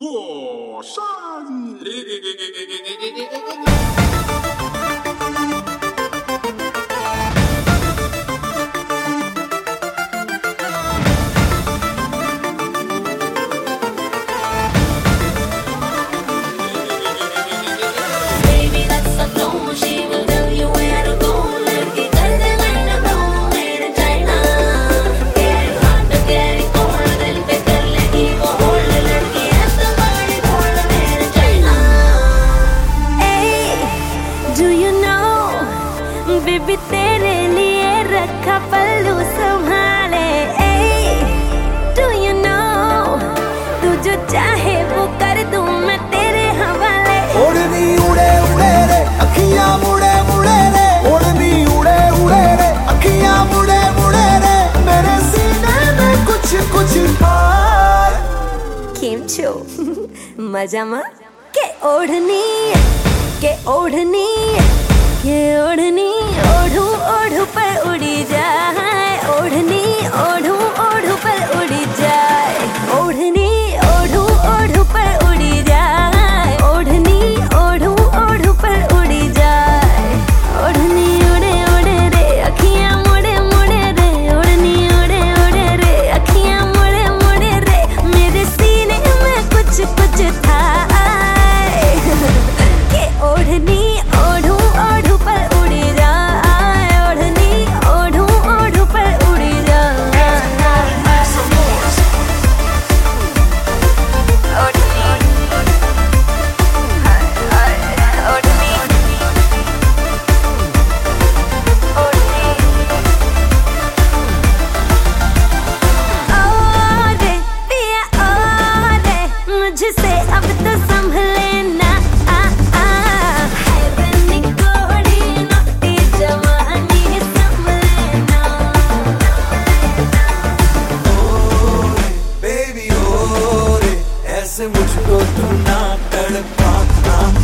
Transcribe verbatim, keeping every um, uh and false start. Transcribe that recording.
火山。 baby तेरे लिए रखा पल्लू संभाले। डू यू नो तू जो चाहे वो कर दूं मैं तेरे हवाले। ओढ़नी उड़े उड़े रे अखियां मुड़े मुड़े रे, ओढ़नी उड़े उड़े रे अखियां मुड़े मुड़े रे, मेरे सीने में कुछ कुछ खाए। केम छो मजा मा के ओढ़नी के ओढ़नी के ओढ़नी ओढ़ू ओढ़ू पर उड़ी जाए, ओढ़नी ओढ़ू ओढ़ू पर उड़ी जाए, ओढ़नी ओढ़ू ओढ़ू पर उड़ी जाए, ओढ़नी ओढ़ू ओढ़ू पर उड़ी जाए। ओढ़नी उड़े उड़े रे अखियां मुड़े मुड़े रे, ओढ़नी उड़े उड़े रे अखियां मुड़े मुड़े रे, मेरे सीने में कुछ कुछ था के ओढ़नी ओढ़ू ओढ़ू पर उड़ी जाए, ओढ़नी ओढ़ू ओढ़ू पर उड़ी जाए। ओढ़नी ओढ़नी ओ रे पिया ओ रे मुझसे अब तो संभले ना। ऐसे मुझको तू ना तड़पा,